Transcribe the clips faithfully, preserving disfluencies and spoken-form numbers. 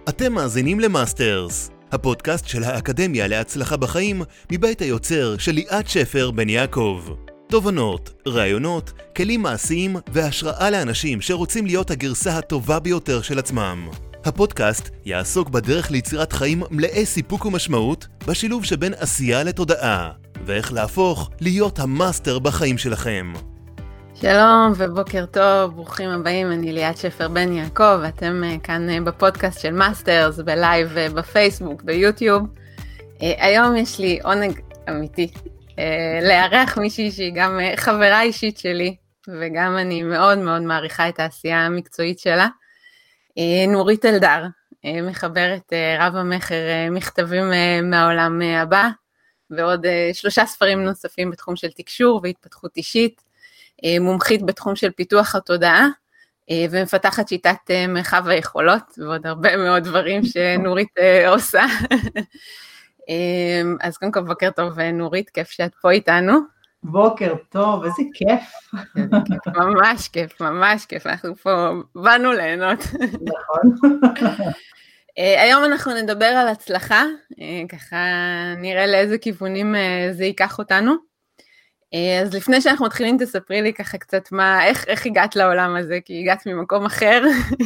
אתם מאזינים למאסטרס, הפודקאסט של האקדמיה להצלחה בחיים מבית היוצר של ליאת שפר בן יעקב. תובנות, רעיונות, כלים מעשיים והשראה לאנשים שרוצים להיות הגרסה הטובה ביותר של עצמם. הפודקאסט יעסוק בדרך ליצירת חיים מלאי סיפוק ומשמעות בשילוב שבין עשייה לתודעה, ואיך להפוך להיות המאסטר בחיים שלכם. שלום ובוקר טוב, ברוכים הבאים, אני ליאת שפר בן יעקב, ואתם כאן בפודקאסט של מאסטרס, בלייב, בפייסבוק, ביוטיוב. היום יש לי עונג אמיתי לארח מישהי שהיא גם חברה אישית שלי, וגם אני מאוד מאוד מעריכה את העשייה המקצועית שלה. נורית אלדר, מחברת רב המחר מכתבים מהעולם הבא, ועוד שלושה ספרים נוספים בתחום של תקשור והתפתחות אישית, מומחית בתחום של פיתוח התודעה, ומפתחת שיטת מרחב היכולות, ועוד הרבה מאוד דברים שנורית עושה. אז קודם כל בוקר טוב נורית, כיף שאת פה איתנו. בוקר טוב, איזה כיף. ממש כיף, ממש כיף, אנחנו פה באנו ליהנות. נכון. היום אנחנו נדבר על הצלחה, ככה נראה לאיזה כיוונים זה ייקח אותנו. אז לפני שאנחנו מתחילים, תספרי לי ככה קצת מה, איך, איך הגעת לעולם הזה, כי הגעת ממקום אחר.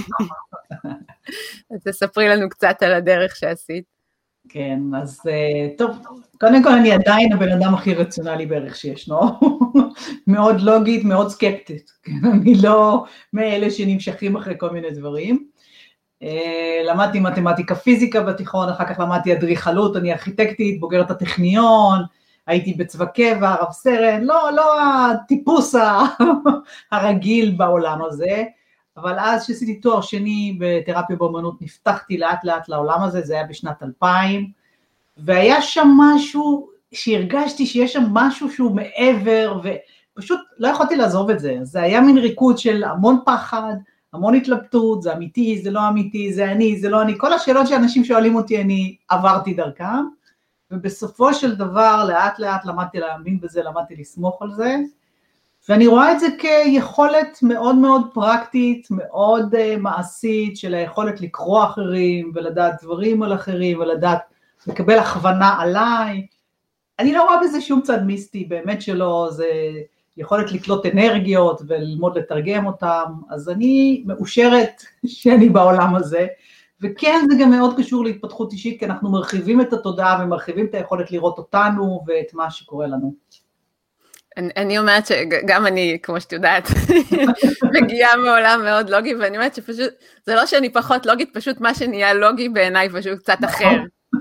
אז תספרי לנו קצת על הדרך שעשית. כן, אז טוב, קודם כל אני עדיין הבן אדם הכי רציונלי בערך שישנו, מאוד לוגית, מאוד סקפטית, אני לא מאלה שנמשכים אחרי כל מיני דברים. למדתי מתמטיקה פיזיקה בתיכון, אחר כך למדתי אדריכלות, אני ארכיטקטית, בוגרת הטכניון, הייתי בצבא קבע, רב סרן, לא, לא הטיפוס הרגיל בעולם הזה, אבל אז שעשיתי תואר שני בתרפיה באמנות, נפתחתי לאט לאט לעולם הזה, זה היה בשנת אלפיים, והיה שם משהו שהרגשתי שיש שם משהו שהוא מעבר, ופשוט לא יכולתי לעזוב את זה, זה היה מין ריקוד של המון פחד, המון התלבטות, זה אמיתי, זה לא אמיתי, זה אני, זה לא אני, כל השאלות שאנשים שואלים אותי, אני עברתי דרכם, ובסופו של דבר, לאט לאט למדתי להאמין בזה, למדתי לסמוך על זה, ואני רואה את זה כיכולת מאוד מאוד פרקטית, מאוד uh, מעשית, של היכולת לקרוא אחרים, ולדעת דברים על אחרים, ולדעת לקבל הכוונה עליי. אני לא רואה בזה שום צד מיסטי, באמת שלא, זה יכולת לקלוט אנרגיות, וללמוד לתרגם אותם, אז אני מאושרת שאני בעולם הזה, וכן, זה גם מאוד קשור להתפתחות אישית, כי אנחנו מרחיבים את התודעה, ומרחיבים את היכולת לראות אותנו, ואת מה שקורה לנו. אני, אני אומרת שגם אני, כמו שאת יודעת, מגיעה מעולם מאוד לוגי, ואני אומרת שפשוט, זה לא שאני פחות לוגית, פשוט מה שנהיה לוגי בעיניי, פשוט קצת אחר.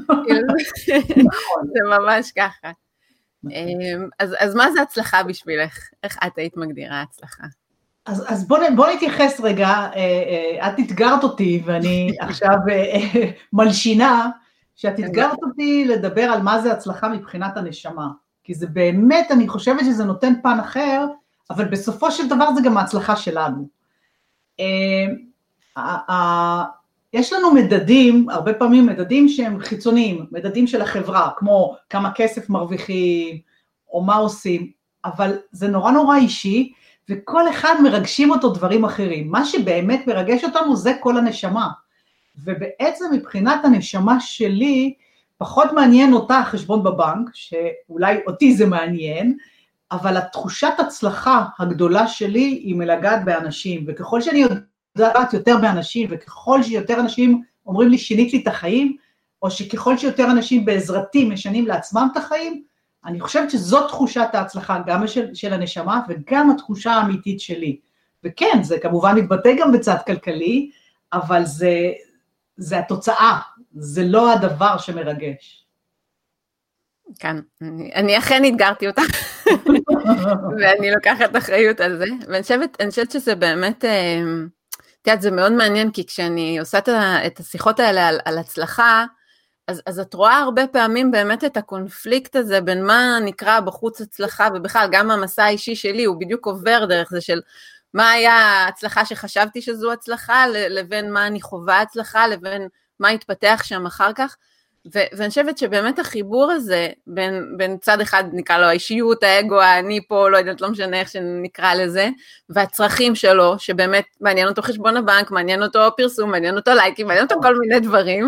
זה ממש ככה. אז, אז מה זה הצלחה בשבילך? איך את היית מגדירה הצלחה? אז, אז בוא, בוא נתייחס רגע, אה, אה, את התגרת אותי, ואני עכשיו אה, אה, מלשינה, שאת התגרת אותי לדבר על מה זה הצלחה מבחינת הנשמה, כי זה באמת, אני חושבת שזה נותן פן אחר, אבל בסופו של דבר זה גם ההצלחה שלנו. אה, אה, אה, יש לנו מדדים, הרבה פעמים מדדים שהם חיצוניים, מדדים של החברה, כמו כמה כסף מרוויחים, או מה עושים, אבל זה נורא נורא אישי, וכל אחד מרגשים אותו דברים אחרים. מה שבאמת מרגש אותנו זה כל הנשמה. ובעצם מבחינת הנשמה שלי, פחות מעניין אותה החשבון בבנק, שאולי אותי זה מעניין, אבל התחושת הצלחה הגדולה שלי היא מלגעת באנשים, וככל שאני יודעת יותר באנשים, וככל שיותר אנשים אומרים לי שינית לי את החיים, או שככל שיותר אנשים בעזרתי משנים לעצמם את החיים, אני חושבת שזאת תחושת ההצלחה, גם של, של הנשמה, וגם התחושה האמיתית שלי. וכן, זה כמובן מתבטא גם בצד כלכלי, אבל זה, זה התוצאה, זה לא הדבר שמרגש. כן, אני, אני אכן התגרתי אותה, ואני לוקחת אחריות על זה, ואני חושבת, אני חושבת שזה באמת, תראה, זה מאוד מעניין, כי כשאני עושה את השיחות האלה על, על הצלחה, אז, אז את רואה הרבה פעמים באמת את הקונפליקט הזה, בין מה נקרא בחוץ הצלחה, ובכלל גם המסע האישי שלי, הוא בדיוק עובר דרך זה של, מה היה ההצלחה שחשבתי שזו הצלחה, לבין מה אני חובה הצלחה, לבין מה התפתח שם אחר כך, ו- ואני חושבת שבאמת החיבור הזה, בין, בין צד אחד נקרא לו האישיות, האגו, אני פה, לא יודעת, לא משנה איך שנקרא לזה, והצרכים שלו, שבאמת מעניין אותו חשבון הבנק, מעניין אותו פרסום, מעניין אותו לייקים, מעניין אותו כל מיני דברים,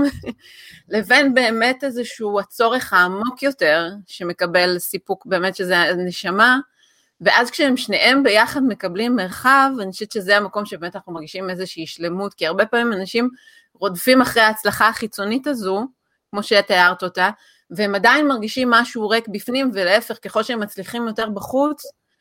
לבין באמת איזשהו הצורך העמוק יותר, שמקבל סיפוק באמת שזה הנשמה, ואז כשהם שניהם ביחד מקבלים מרחב, אני חושבת שזה המקום שבאמת אנחנו מרגישים איזושהי שלמות, כי הרבה פעמים אנשים רודפים אחרי ההצלחה החיצונית הזו, כמו שאת תיארת אותה, והם עדיין מרגישים משהו ריק בפנים, ולהפך, ככל שהם מצליחים יותר בחוץ,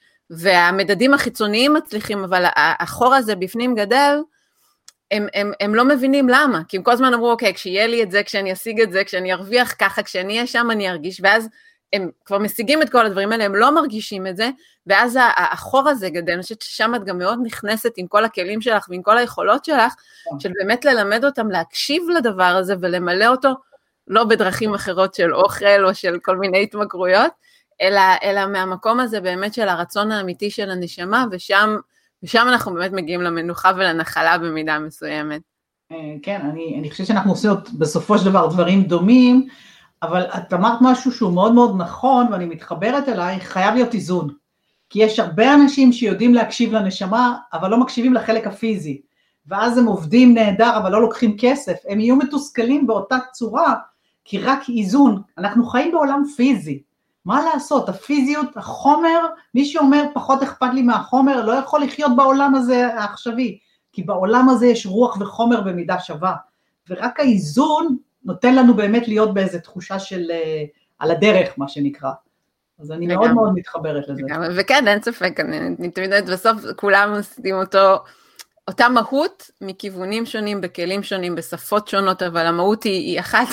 והמדדים החיצוניים מצליחים, אבל החור הזה בפנים גדל, הם, הם, הם לא מבינים למה, כי הם כל הזמן אמרו, אוקיי, כשיהיה לי את זה, כשאני אשיג את זה, כשאני ארוויח ככה, כשאני אהיה שם אני ארגיש, ואז הם כבר משיגים את כל הדברים האלה, הם לא מרגישים את זה, ואז החור הזה גדל, אני חושבת ששם את גם מאוד נכנסת עם כל הכלים שלך, ועם כל היכולות שלך, של באמת ללמד אותם להקשיב לדבר הזה, ולמלא אותו, לא בדרכים אחרות של אוכל, או של כל מיני התמכרויות, אלא, אלא מהמקום הזה באמת של הרצון האמיתי של הנשמה, ושם, ושם אנחנו באמת מגיעים למנוחה ולנחלה במידה מסוימת. כן, אני, אני חושבת שאנחנו עושים בסופו של דבר דברים דומים, אבל את אמרת משהו שהוא מאוד מאוד נכון, ואני מתחברת אליי, חייב להיות איזון. כי יש הרבה אנשים שיודעים להקשיב לנשמה, אבל לא מקשיבים לחלק הפיזי. ואז הם עובדים נהדר, אבל לא לוקחים כסף. הם יהיו מתוסכלים באותה צורה, כי רק איזון. אנחנו חיים בעולם פיזי. מה לעשות? הפיזיות, החומר, מי שאומר פחות אכפת לי מהחומר, לא יכול לחיות בעולם הזה העכשווי. כי בעולם הזה יש רוח וחומר במידה שווה. ורק האיזון נותן לנו באמת להיות באיזו תחושה של, על הדרך, מה שנקרא. אז אני מאוד מאוד מתחברת לזה. וכן, אין ספק, אני תמיד יודעת, בסוף כולם עושים אותו, אותה מהות מכיוונים שונים, בכלים שונים, בשפות שונות, אבל המהות היא, היא אחת,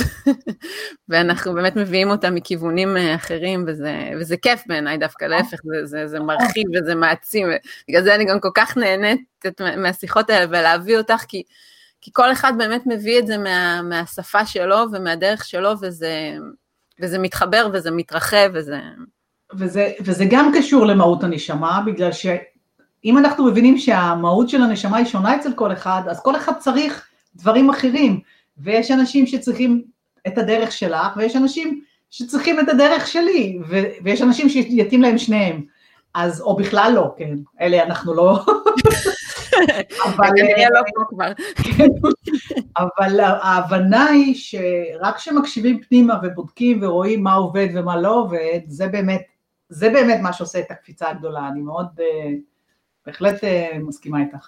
ואנחנו באמת מביאים אותה מכיוונים אחרים, וזה, וזה כיף בעיניי דווקא, להפך, זה, זה, זה מרחיב וזה מעצים, בגלל זה אני גם כל כך נהנית מהשיחות האלה, ולהביא אותך, כי, כי כל אחד באמת מביא את זה מה, מהשפה שלו, ומהדרך שלו, וזה, וזה מתחבר, וזה מתרחב, וזה... וזה, וזה גם קשור למהות הנשמה, בגלל שאם אנחנו מבינים שהמהות של הנשמה היא שונה אצל כל אחד, אז כל אחד צריך דברים אחרים, ויש אנשים שצריכים את הדרך שלך, ויש אנשים שצריכים את הדרך שלי, ו, ויש אנשים שיתאים להם שניהם, אז, או בכלל לא, כן, אלה אנחנו לא... אבל, לא פה כבר. אבל ההבנה היא שרק כשמקשיבים פנימה ובודקים ורואים מה עובד ומה לא עובד, זה באמת, זה באמת מה שעושה את הקפיצה הגדולה, אני מאוד, בהחלט מסכימה איתך.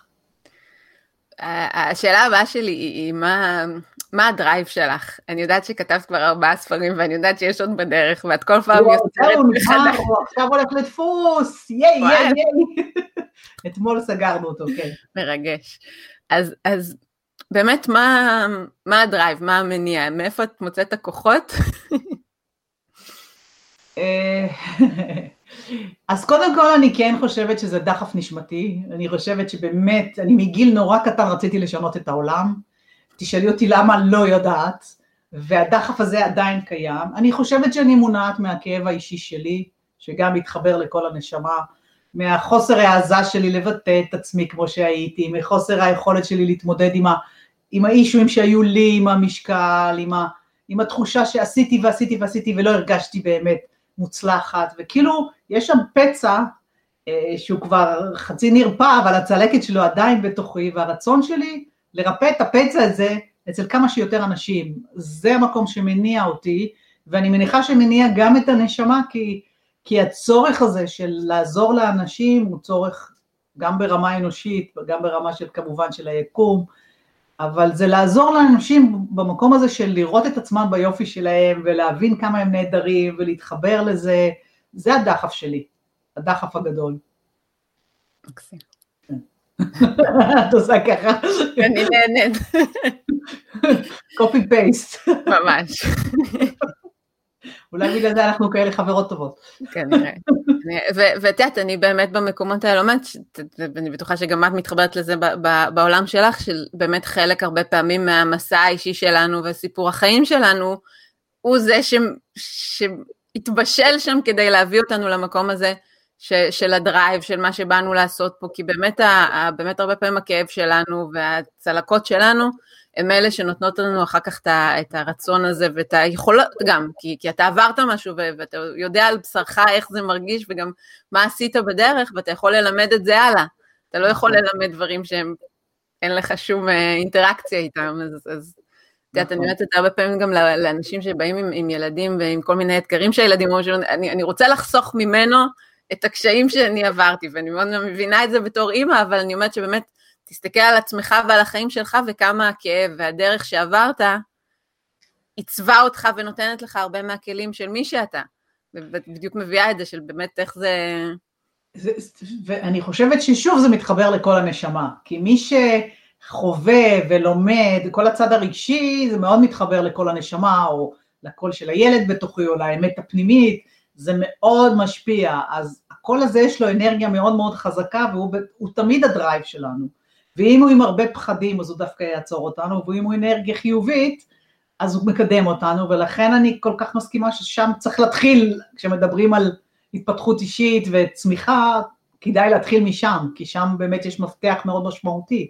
השאלה הבאה שלי היא, מה, מה הדרייב שלך? אני יודעת שכתבת כבר ארבעה ספרים, ואני יודעת שיש עוד בדרך, ואת כל פעם יוצרת מחדש. עכשיו הולך לדפוס, ייי, ייי, ייי. אתמול סגרנו אותו, כן. מרגש. אז, אז באמת, מה, מה הדרייב, מה המניע? מאיפה את מוצאת את הכוחות? אז קודם כל אני כן חושבת שזה דחף נשמתי, אני חושבת שבאמת, אני מגיל נורא קטן רציתי לשנות את העולם, תשאלי אותי למה לא יודעת, והדחף הזה עדיין קיים, אני חושבת שאני מונעת מהכאב האישי שלי, שגם מתחבר לכל הנשמה, מהחוסר העזה שלי לבטא את עצמי כמו שהייתי, מחוסר היכולת שלי להתמודד עם, ה, עם האישויים שהיו לי, עם המשקל, עם, ה, עם התחושה שעשיתי ועשיתי ועשיתי ולא הרגשתי באמת מוצלחת, וכאילו יש שם פצע אה, שהוא כבר חצי נרפא, אבל הצלקת שלו עדיין בתוכי, והרצון שלי לרפא את הפצע הזה אצל כמה שיותר אנשים, זה המקום שמניע אותי, ואני מניחה שמניע גם את הנשמה, כי, כי הצורך הזה של לעזור לאנשים הוא צורך גם ברמה אנושית, גם ברמה של כמובן של היקום, אבל זה לעזור לאנשים במקום הזה של לראות את עצמם ביופי שלהם, ולהבין כמה הם נהדרים, ולהתחבר לזה, זה הדחף שלי, הדחף הגדול. מקסים. את עושה ככה. אני נהנית. קופי פייסט. ממש. אולי בגלל זה אנחנו כאלה חברות טובות. כנראה. ותיאת, אני באמת במקומות האלה, ואני בטוחה שגם את מתחברת לזה בעולם שלך, של באמת חלק הרבה פעמים מהמסע האישי שלנו וסיפור החיים שלנו, הוא זה שהתבשל שם כדי להביא אותנו למקום הזה, של הדרייב, של מה שבאנו לעשות פה, כי באמת, באמת הרבה פעמים הכאב שלנו והצלקות שלנו, הם אלה שנותנות לנו אחר כך את הרצון הזה, ואת היכולות גם, כי, כי אתה עברת משהו, ואתה יודע על בשרך איך זה מרגיש, וגם מה עשית בדרך, ואתה יכול ללמד את זה הלאה. אתה לא יכול ללמד דברים שהם, אין לך שום אינטראקציה איתם, אז, אז אני אומרת את זה הרבה פעמים גם לאנשים שבאים עם, עם ילדים, ועם כל מיני אתגרים שהילדים, אני, אני רוצה לחסוך ממנו את הקשיים שאני עברתי, ואני מאוד מבינה את זה בתור אימא, אבל אני אומרת שבאמת, תסתכל על עצמך ועל החיים שלך, וכמה הכאב והדרך שעברת, עיצבה אותך ונותנת לך הרבה מהכלים של מי שאתה, ובדיוק מביאה את זה, של באמת איך זה... זה ואני חושבת ששוב זה מתחבר לכל הנשמה, כי מי שחווה ולומד, כל הצד הרגשי, זה מאוד מתחבר לכל הנשמה, או לקול של הילד בתוכי, או לאמת הפנימית, זה מאוד משפיע, אז הקול הזה יש לו אנרגיה מאוד מאוד חזקה, והוא תמיד הדרייב שלנו. ואם הוא עם הרבה פחדים, אז הוא דווקא יעצור אותנו, ואם הוא אנרגיה חיובית, אז הוא מקדם אותנו, ולכן אני כל כך מסכימה ששם צריך להתחיל, כשמדברים על התפתחות אישית וצמיחה, כדאי להתחיל משם, כי שם באמת יש מפתח מאוד משמעותי.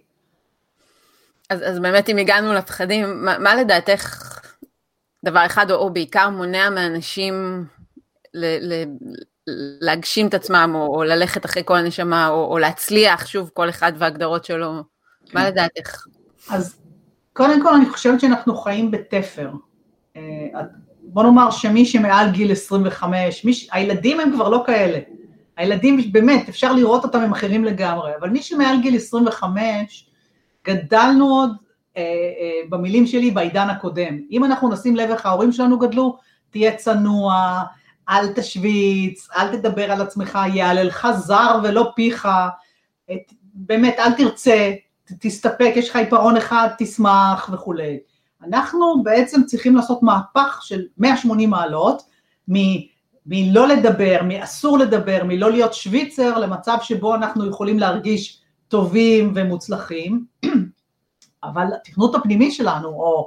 אז, אז באמת אם הגענו לפחדים, מה, מה לדעתך דבר אחד, או, או בעיקר מונע מאנשים ל, ל, להגשים את עצמם, או, או ללכת אחרי כל הנשמה, או, או להצליח, שוב, כל אחד והגדרות שלו, כן. מה לדעתך? אז קודם כל אני חושבת שאנחנו חיים בתפר. בוא נאמר שמי שמעל גיל עשרים וחמש, מי, הילדים הם כבר לא כאלה. הילדים באמת, אפשר לראות אותם הם אחרים לגמרי, אבל מי שמעל גיל עשרים וחמש, גדלנו עוד, אה, אה, במילים שלי, בעידן הקודם. אם אנחנו נשים לב איך ההורים שלנו גדלו, תהיה צנוע, אל תשוויץ, אל תדבר על עצמך, יעללך זר ולא פיך, את, באמת אל תרצה, תסתפק, יש לך עיפרון אחד, תשמח וכו'. אנחנו בעצם צריכים לעשות מהפך של מאה ושמונים מעלות, מ- מלא לדבר, מאסור לדבר, מלא להיות שוויצר, למצב שבו אנחנו יכולים להרגיש טובים ומוצלחים, אבל התכנות הפנימי שלנו, או,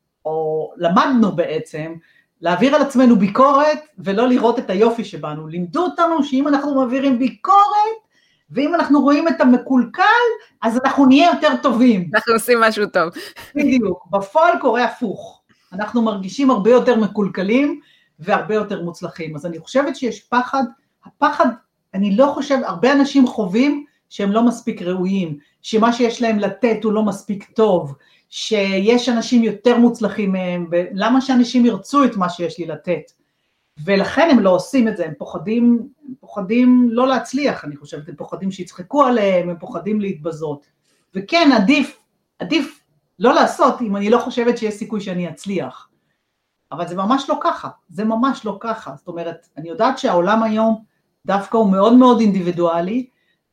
או למדנו בעצם, להעביר על עצמנו ביקורת, ולא לראות את היופי שבנו. לימדו אותנו שאם אנחנו מעבירים ביקורת, ואם אנחנו רואים את המקולקל, אז אנחנו נהיה יותר טובים. אנחנו עושים משהו טוב. בדיוק, בפועל קורה הפוך. אנחנו מרגישים הרבה יותר מקולקלים, והרבה יותר מוצלחים. אז אני חושבת שיש פחד, הפחד, אני לא חושב, הרבה אנשים חווים שהם לא מספיק ראויים, שמה שיש להם לתת הוא לא מספיק טוב, שיש אנשים יותר מוצלחים מהם, ולמה שאנשים ירצו את מה שיש לי לתת? ולכן הם לא עושים את זה, הם פוחדים, הם פוחדים לא להצליח, אני חושבת, הם פוחדים שיצחקו עליהם, הם פוחדים להתבזות. וכן, עדיף, עדיף לא לעשות, אם אני לא חושבת שיש סיכוי שאני אצליח. אבל זה ממש לא ככה, זה ממש לא ככה. זאת אומרת, אני יודעת שהעולם היום דווקא הוא מאוד מאוד אינדיבידואלי,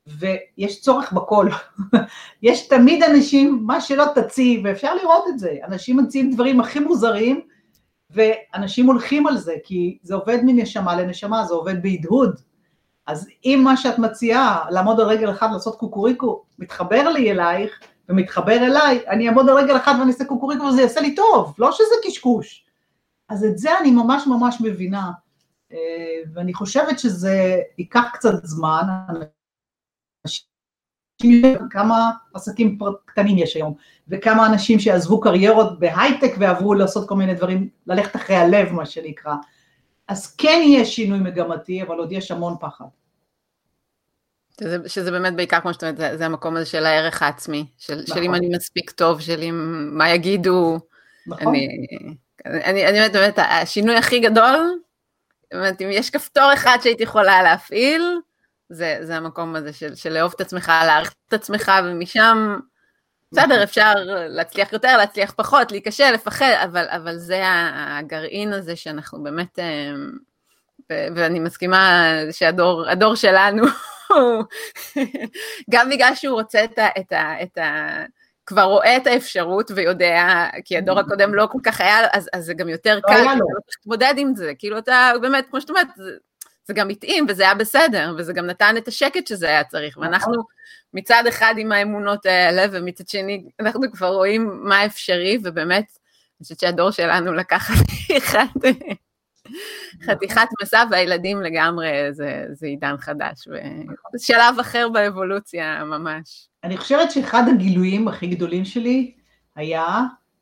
ויש צורך בכל. יש תמיד אנשים, מה שלא תציב, ואפשר לראות את זה, אנשים מציעים דברים הכי מוזרים, ואנשים הולכים על זה, כי זה עובד מנשמה לנשמה, זה עובד בהדהוד. אז אם מה שאת מציעה, לעמוד על רגל אחד, לעשות קוקוריקו, מתחבר לי אלייך, ומתחבר אליי, אני אעמוד על רגל אחד ואני אעשה קוקוריקו, וזה יעשה לי טוב, לא שזה קשקוש. אז את זה אני ממש ממש מבינה, ואני חושבת שזה ייקח קצת זמן, כמה עסקים קטנים יש היום, וכמה אנשים שעזבו קריירות בהייטק ועברו לעשות כל מיני דברים, ללכת אחרי הלב מה שנקרא, אז כן יש שינוי מגמתי, אבל עוד יש המון פחד. שזה, שזה באמת בעיקר כמו שאתה אומרת, זה, זה המקום הזה של הערך העצמי, של, נכון. של אם אני מספיק טוב, של אם מה יגידו, נכון. אני, אני, אני באמת, השינוי הכי גדול, באמת, אם יש כפתור אחד שהייתי יכולה להפעיל, זה, זה המקום הזה של, של לאהוב את עצמך, להעריך את עצמך, ומשם, בסדר, אפשר להצליח יותר, להצליח פחות, להיקשה, לפחד, אבל, אבל זה הגרעין הזה שאנחנו באמת, ואני מסכימה שהדור, הדור שלנו, גם בגלל שהוא רוצה את ה, את ה, את ה, כבר רואה את האפשרות ויודע, כי הדור הקודם לא כל כך היה, אז, אז זה גם יותר קל, כי אתה לא תתמודד עם זה, כאילו אתה באמת, כמו שאת אומרת, זה, זה גם מתאים, וזה היה בסדר, וזה גם נתן את השקט שזה היה צריך, ואנחנו מצד אחד עם האמונות האלה, ומצד שני אנחנו כבר רואים מה אפשרי, ובאמת, אני חושבת שהדור שלנו לקח חתיכת מסע, והילדים לגמרי זה, זה עידן חדש, ושלב אחר באבולוציה ממש. אני חושבת שאחד הגילויים הכי גדולים שלי, היה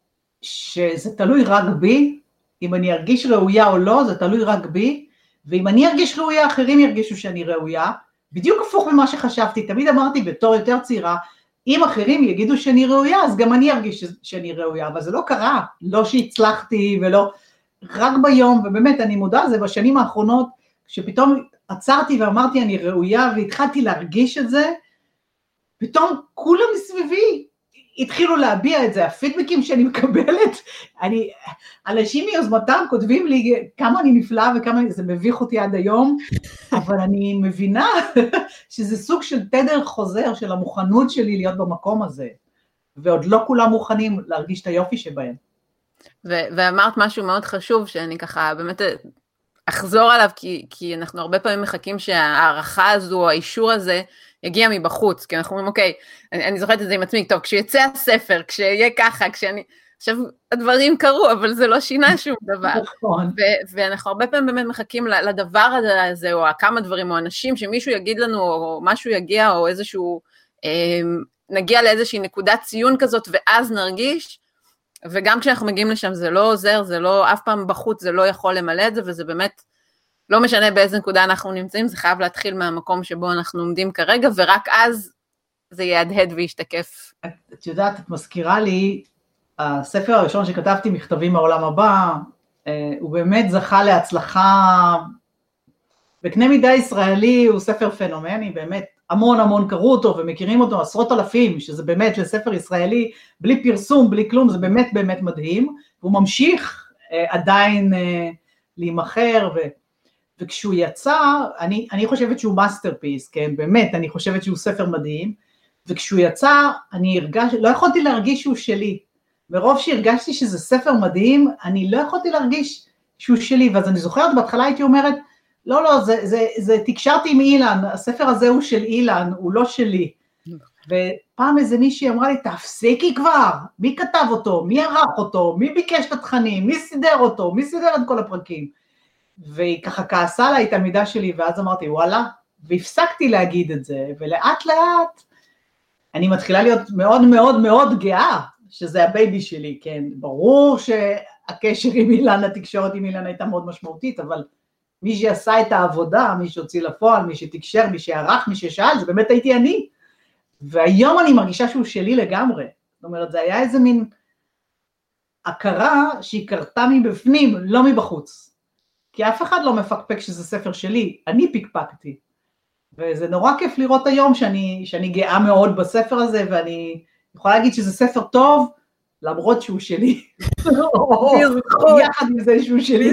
שזה תלוי רק בי, אם אני ארגיש ראויה או לא, זה תלוי רק בי, ואם אני ארגיש ראויה, אחרים ירגישו שאני ראויה, בדיוק הפוך ממה שחשבתי, תמיד אמרתי בתור יותר צעירה, אם אחרים יגידו שאני ראויה, אז גם אני ארגיש שאני ראויה, אבל זה לא קרה, לא שהצלחתי ולא, רק ביום, ובאמת אני מודה על זה בשנים האחרונות, שפתאום עצרתי ואמרתי אני ראויה, והתחלתי להרגיש את זה, פתאום כולם מסביבי, התחילו להביע את זה, הפידבקים שאני מקבלת, אני, אנשים מיוזמתם כותבים לי כמה אני נפלאה וכמה זה מביך אותי עד היום, אבל אני מבינה שזה סוג של תדר חוזר של המוכנות שלי להיות במקום הזה, ועוד לא כולם מוכנים להרגיש את היופי שבהם. ו- ואמרת משהו מאוד חשוב, שאני ככה באמת אחזור עליו, כי, כי אנחנו הרבה פעמים מחכים שהערכה הזו, האישור הזה, יגיע מבחוץ, כי אנחנו אומרים, אוקיי, אני, אני זוכרת את זה עם עצמי, טוב, כשיצא הספר, כשיהיה ככה, כשאני, עכשיו, הדברים קרו, אבל זה לא שינה שום דבר. נכון. ו- ואנחנו הרבה פעמים באמת מחכים לדבר הזה, או כמה דברים, או אנשים, שמישהו יגיד לנו, או משהו יגיע, או איזשהו, אה, נגיע לאיזושהי נקודת ציון כזאת, ואז נרגיש, וגם כשאנחנו מגיעים לשם, זה לא עוזר, זה לא, אף פעם בחוץ, זה לא יכול למלא את זה, וזה באמת, לא משנה באיזה נקודה אנחנו נמצאים, זה חייב להתחיל מהמקום שבו אנחנו עומדים כרגע, ורק אז זה יהדהד וישתקף. את, את יודעת, את מזכירה לי, הספר הראשון שכתבתי, מכתבים מהעולם הבא, אה, הוא באמת זכה להצלחה, בקנה מידה ישראלי הוא ספר פנומני, באמת המון המון קראו אותו ומכירים אותו עשרות אלפים, שזה באמת לספר ישראלי, בלי פרסום, בלי כלום, זה באמת באמת מדהים, והוא ממשיך אה, עדיין אה, להימחר, ו... וכשהוא יצא, אני, אני חושבת שהוא מאסטרפיס, כן, באמת, אני חושבת שהוא ספר מדהים, וכשהוא יצא, אני הרגש, לא יכולתי להרגיש שהוא שלי, מרוב שהרגשתי שזה ספר מדהים, אני לא יכולתי להרגיש שהוא שלי, ואז אני זוכרת, בהתחלה הייתי אומרת, לא, לא, זה, זה, זה תקשרתי עם אילן, הספר הזה הוא של אילן, הוא לא שלי, ופעם איזה מישהי אמרה לי, תפסיקי כבר, מי כתב אותו, מי ערך אותו, מי ביקש את התכנים, מי סידר אותו, מי סידר את כל הפרקים, והיא ככה כעסה לה את המידה שלי, ואז אמרתי, וואלה, והפסקתי להגיד את זה, ולאט לאט, אני מתחילה להיות מאוד מאוד מאוד גאה, שזה הבייבי שלי, כן, ברור שהקשר עם אילן, התקשורת עם אילן הייתה מאוד משמעותית, אבל מי שעשה את העבודה, מי שהוציא לפועל, מי שתקשר, מי שערך, מי ששאל, זה באמת הייתי אני, והיום אני מרגישה שהוא שלי לגמרי, זאת אומרת, זה היה איזה מין הכרה שהיא קרתה מבפנים, לא מבחוץ, כי אף אחד לא מפקפק שזה ספר שלי, אני פקפקתי, וזה נורא כיף לראות היום שאני, שאני גאה מאוד בספר הזה, ואני יכולה להגיד שזה ספר טוב, למרות שהוא שלי. יחד עם זה שהוא שלי.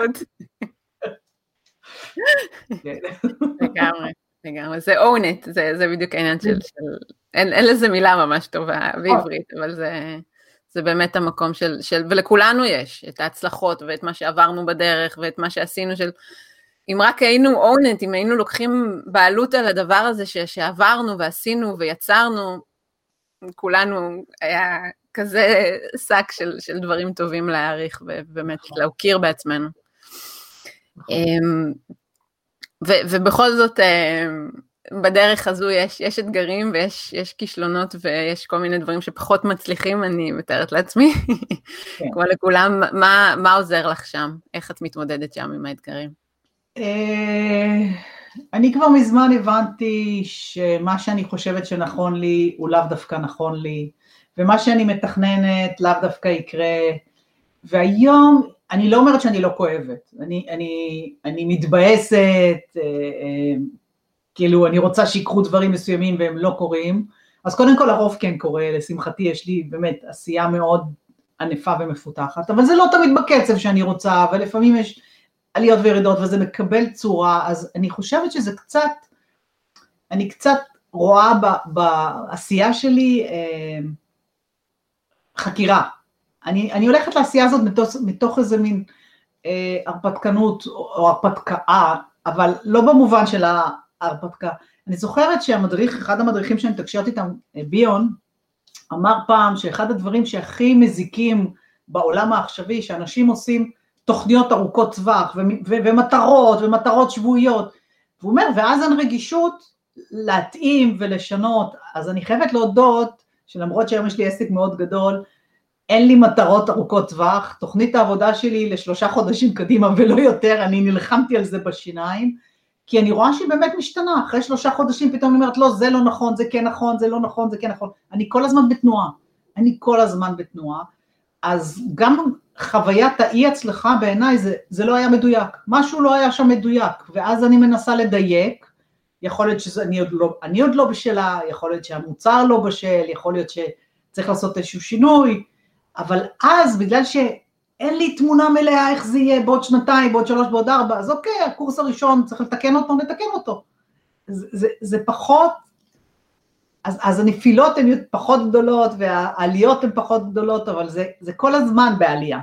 לגמרי, לגמרי, זה own it, זה בדיוק העניין של, אין לזה מילה ממש טובה בעברית, אבל זה... זה באמת המקום של, של, ולכולנו יש את ההצלחות ואת מה שעברנו בדרך ואת מה שעשינו של, אם רק היינו own it, אם היינו לוקחים בעלות על הדבר הזה ש, שעברנו ועשינו ויצרנו, כולנו היה כזה שק של, של דברים טובים להעריך ובאמת להוקיר בעצמנו. ו, ובכל זאת, בדרך הזו יש, יש אתגרים ויש יש כישלונות ויש כל מיני דברים שפחות מצליחים, אני מתארת לעצמי, כן. כמו לכולם, מה, מה עוזר לך שם? איך את מתמודדת שם עם האתגרים? אני כבר מזמן הבנתי שמה שאני חושבת שנכון לי, הוא לאו דווקא נכון לי, ומה שאני מתכננת לאו דווקא יקרה, והיום אני לא אומרת שאני לא כואבת, אני, אני, אני מתבאסת, כאילו אני רוצה שיקרו דברים מסוימים והם לא קורים, אז קודם כל הרוב כן קורה, לשמחתי יש לי באמת עשייה מאוד ענפה ומפותחת, אבל זה לא תמיד בקצב שאני רוצה, ולפעמים יש עליות וירידות וזה מקבל צורה, אז אני חושבת שזה קצת, אני קצת רואה בעשייה שלי אה, חקירה, אני, אני הולכת לעשייה הזאת מתוך, מתוך איזה מין אה, הרפתקנות או הרפתקה, אבל לא במובן של ה... הרפתקה. אני זוכרת שהמדריך, אחד המדריכים שאני מתקשרת איתם, ביון, אמר פעם שאחד הדברים שהכי מזיקים בעולם העכשווי, שאנשים עושים תוכניות ארוכות טווח, ו- ו- ומטרות, ומטרות שבועיות, והוא אומר, ואז אין רגישות להתאים ולשנות, אז אני חייבת להודות, שלמרות שהיום יש לי עסק מאוד גדול, אין לי מטרות ארוכות טווח, תוכנית העבודה שלי לשלושה חודשים קדימה ולא יותר, אני נלחמתי על זה בשיניים, כי אני רואה שהיא באמת משתנה, אחרי שלושה חודשים פתאום אני אומרת, לא, זה לא נכון, זה כן נכון, זה לא נכון, זה כן נכון, אני כל הזמן בתנועה, אני כל הזמן בתנועה, אז גם חוויית האי הצלחה בעיניי, זה, זה לא היה מדויק, משהו לא היה שם מדויק, ואז אני מנסה לדייק, יכול להיות שאני עוד לא, אני עוד לא בשלה, יכול להיות שהמוצר לא בשל, יכול להיות שצריך לעשות איזשהו שינוי, אבל אז בגלל שאין לי תמונה מלאה איך זה יהיה בעוד שנתיים, בעוד שלוש, בעוד ארבע, אז אוקיי, הקורס הראשון צריך לתקן אותו, נתקן אותו. זה, זה, זה פחות, אז, אז הנפילות הן פחות גדולות, והעליות הן פחות גדולות, אבל זה, זה כל הזמן בעלייה.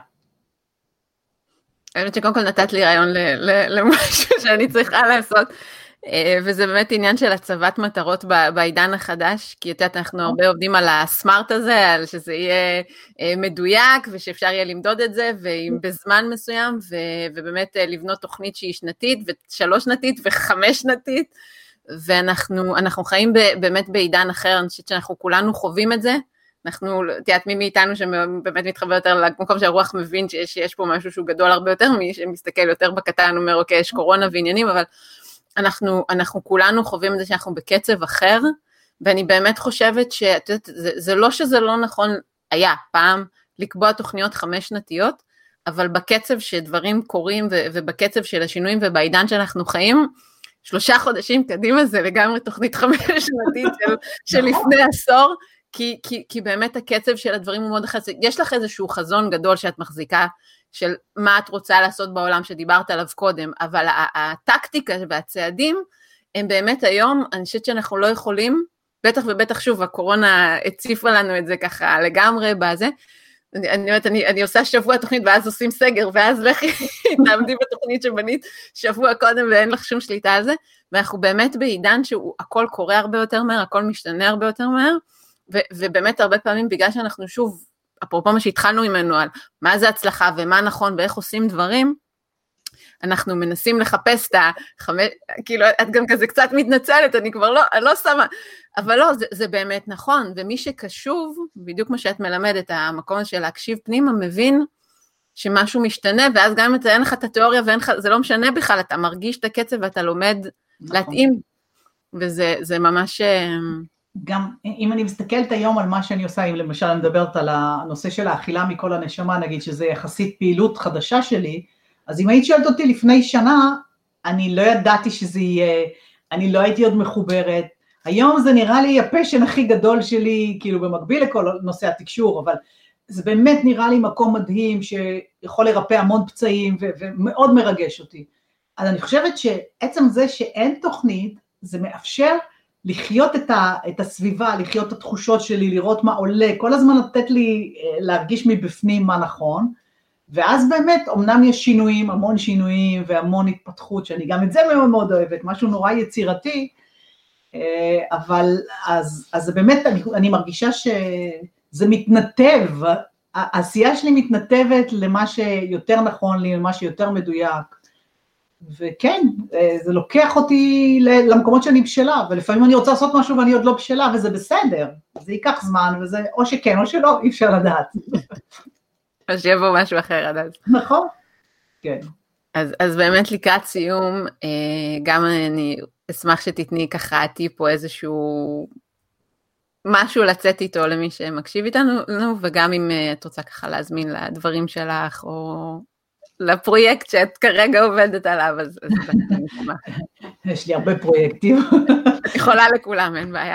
האמת שקודם כל נתת לי רעיון למשהו שאני צריכה לעשות, וזה באמת עניין של הצבת מטרות בעידן החדש, כי יודעת, אנחנו הרבה עובדים על הסמארט הזה, על שזה יהיה מדויק, ושאפשר יהיה למדוד את זה, ועם בזמן מסוים, ובאמת לבנות תוכנית שהיא שנתית, ושלוש שנתית, וחמש שנתית, ואנחנו אנחנו חיים באמת בעידן אחר, אני חושבת שאנחנו כולנו חווים את זה, אנחנו, תיאת מי מאיתנו שבאמת מתחבר יותר למקום שהרוח מבין שיש, שיש פה משהו שהוא גדול הרבה יותר, מי שמסתכל יותר בקטן, אומר, אוקיי, יש קורונה ועניינים, אבל אנחנו, אנחנו כולנו חווים את זה שאנחנו בקצב אחר, ואני באמת חושבת שאת, זה, זה לא שזה לא נכון, היה פעם לקבוע תוכניות חמש שנתיות, אבל בקצב שדברים קורים, ו, ובקצב של השינויים ובעידן שאנחנו חיים, שלושה חודשים קדימה זה לגמרי תוכנית חמש שנתית של, של לפני עשור, כי, כי, כי באמת הקצב של הדברים הוא מאוד אחר, יש לך איזשהו חזון גדול שאת מחזיקה, של מה את רוצה לעשות בעולם שדיברת עליו קודם, אבל הטקטיקה והצעדים, הם באמת היום, אני חושבת שאנחנו לא יכולים, בטח ובטח שוב, הקורונה הציפה לנו את זה ככה לגמרי בזה, אני, אני, אני, אני עושה שבוע תוכנית, ואז עושים סגר, ואז לכי, תעמדי בתוכנית שבנית שבוע קודם, ואין לך שום שליטה על זה, ואנחנו באמת בעידן שהכל קורה הרבה יותר מהר, הכל משתנה הרבה יותר מהר, ו, ובאמת הרבה פעמים, בגלל שאנחנו שוב, אפרופו מה שהתחלנו ממנו על מה זה הצלחה ומה נכון ואיך עושים דברים, אנחנו מנסים לחפש את החמש, כאילו את גם כזה קצת מתנצלת, אני כבר לא, אני לא שמה, אבל לא, זה, זה באמת נכון, ומי שקשוב, בדיוק מה שאת מלמדת, המקום של להקשיב פנימה, מבין שמשהו משתנה, ואז גם אם אתה אין לך את התיאוריה, וזה לא משנה בכלל, אתה מרגיש את הקצב ואתה לומד נכון. להתאים, וזה זה ממש... גם אם אני מסתכלת היום על מה שאני עושה, אם למשל אני מדברת על הנושא של האכילה מכל הנשמה, נגיד שזה יחסית פעילות חדשה שלי, אז אם היית שואלת אותי לפני שנה, אני לא ידעתי שזה יהיה, אני לא הייתי עוד מחוברת, היום זה נראה לי הפשן הכי גדול שלי, כאילו במקביל לכל נושא התקשור, אבל זה באמת נראה לי מקום מדהים, שיכול לרפא המון פצעים, ו- ומאוד מרגש אותי. אז אני חושבת שעצם זה שאין תוכנית, זה מאפשר, לחיות את, ה, את הסביבה, לחיות את התחושות שלי, לראות מה עולה, כל הזמן לתת לי להרגיש מבפנים מה נכון, ואז באמת, אמנם יש שינויים, המון שינויים והמון התפתחות, שאני גם את זה מאוד מאוד אוהבת, משהו נורא יצירתי, אבל אז, אז זה באמת, אני, אני מרגישה שזה מתנתב, העשייה שלי מתנתבת למה שיותר נכון לי, למה שיותר מדויק, וכן, זה לוקח אותי למקומות שאני בשלה, ולפעמים אני רוצה לעשות משהו ואני עוד לא בשלה, וזה בסדר, זה ייקח זמן, וזה או שכן או שלא, אי אפשר לדעת. או שיבוא משהו אחר עד אז. נכון, כן. אז, אז באמת לקראת סיום, גם אני אשמח שתתני ככה טיפ או איזשהו משהו לצאת איתו למי שמקשיב איתנו, וגם אם את רוצה ככה להזמין לדברים שלך, או... לפרויקט שאת כרגע עובדת עליו, אז זה נשמע. יש לי הרבה פרויקטים. את יכולה לכולם, אין בעיה.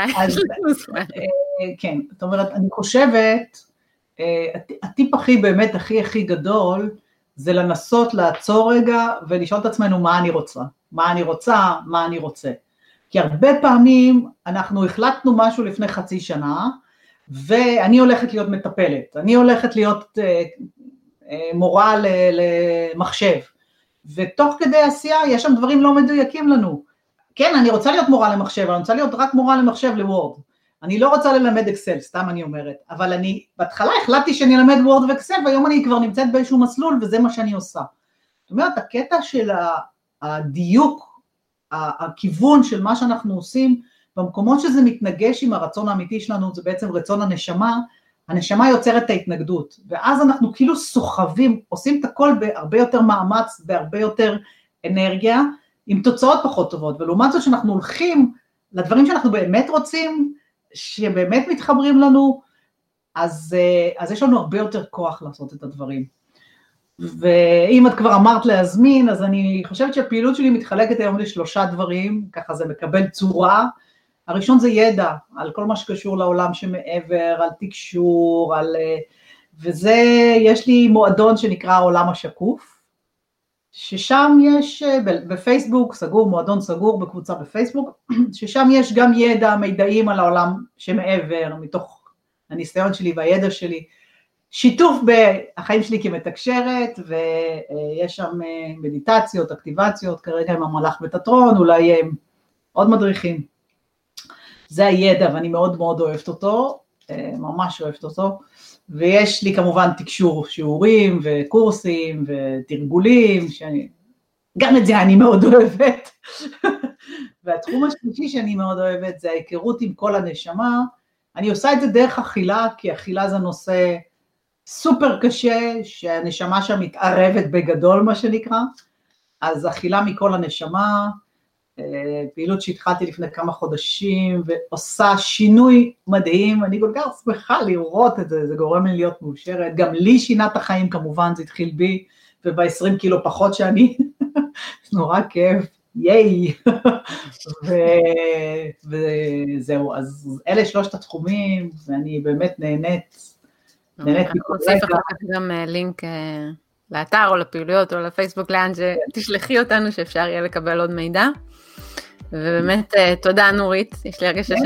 כן, זאת אומרת, אני חושבת, הטיפ הכי באמת, הכי הכי גדול, זה לנסות לעצור רגע, ולשאול את עצמנו מה אני רוצה, מה אני רוצה, מה אני רוצה. כי הרבה פעמים אנחנו החלטנו משהו לפני חצי שנה, ואני הולכת להיות מטפלת, אני הולכת להיות... מורה למחשב, ותוך כדי עשייה יש שם דברים לא מדויקים לנו. כן, אני רוצה להיות מורה למחשב, אני רוצה להיות רק מורה למחשב לוורד, אני לא רוצה ללמד אקסל, סתם אני אומרת, אבל אני בהתחלה החלטתי שאני אלמד וורד ואקסל, והיום אני כבר נמצאת באיזשהו מסלול, וזה מה שאני עושה. זאת אומרת, הקטע של הדיוק, הכיוון של מה שאנחנו עושים, במקומות שזה מתנגש עם הרצון האמיתי שלנו, זה בעצם רצון הנשמה, הנשמה יוצרת את ההתנגדות, ואז אנחנו כאילו סוחבים, עושים את הכל בהרבה יותר מאמץ, בהרבה יותר אנרגיה, עם תוצאות פחות טובות, ולעומת זאת שאנחנו הולכים לדברים שאנחנו באמת רוצים, שבאמת מתחברים לנו, אז, אז יש לנו הרבה יותר כוח לעשות את הדברים. ואם את כבר אמרת להזמין, אז אני חושבת שהפעילות שלי מתחלקת היום לשלושה דברים, ככה זה מקבל צורה. הראשון זה ידע, על כל מה שקשור לעולם שמעבר, על תקשור, על... וזה, יש לי מועדון שנקרא העולם השקוף, ששם יש, בפייסבוק, סגור, מועדון סגור בקבוצה בפייסבוק, ששם יש גם ידע, מידעים על העולם שמעבר, מתוך הניסיון שלי והידע שלי, שיתוף בחיים שלי כמתקשרת, ויש שם מדיטציות, אקטיבציות, כרגע עם המלאך בתיאטרון, אולי עוד מדריכים. זה הידע, ואני מאוד מאוד אוהבת אותו, ממש אוהבת אותו, ויש לי כמובן תקשור שיעורים וקורסים ותרגולים, שאני, גם את זה אני מאוד אוהבת, והתחום השלישי שאני מאוד אוהבת זה ההיכרות עם כל הנשמה, אני עושה את זה דרך אכילה, כי אכילה זה נושא סופר קשה, שהנשמה שם מתערבת בגדול מה שנקרא, אז אכילה מכל הנשמה, פעילות שהתחלתי לפני כמה חודשים, ועושה שינוי מדהים, אני כל כך שמחה לראות את זה, זה גורם לי להיות מאושרת, גם לי שינת החיים כמובן, זה התחיל בי, וב-עשרים קילו פחות שאני, זה נורא כיף, ייי, וזהו, אז אלה שלושת התחומים, ואני באמת נהנית, נהנית מכל רגע. אני אוסיף גם לינק לאתר, או לפעילויות, או לפייסבוק, לאן שתשלחי אותנו, שאפשר יהיה לקבל עוד מידע, ובאמת תודה נורית, יש לי הרגשה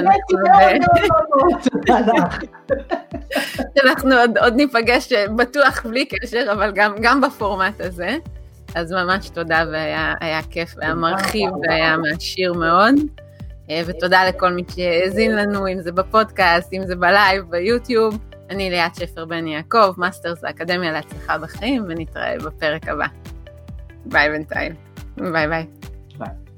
שאנחנו עוד ניפגש בטוח בלי קשר, אבל גם בפורמט הזה, אז ממש תודה, והיה כיף, והיה מרחיב, והיה מעשיר מאוד, ותודה לכל מי שהאזין לנו, אם זה בפודקאסט, אם זה בלייב, ביוטיוב. אני ליאת שפר בן יעקב, מאסטרס האקדמיה להצלחה בחיים, ונתראה בפרק הבא. ביי בינתיים. ביי ביי. ביי.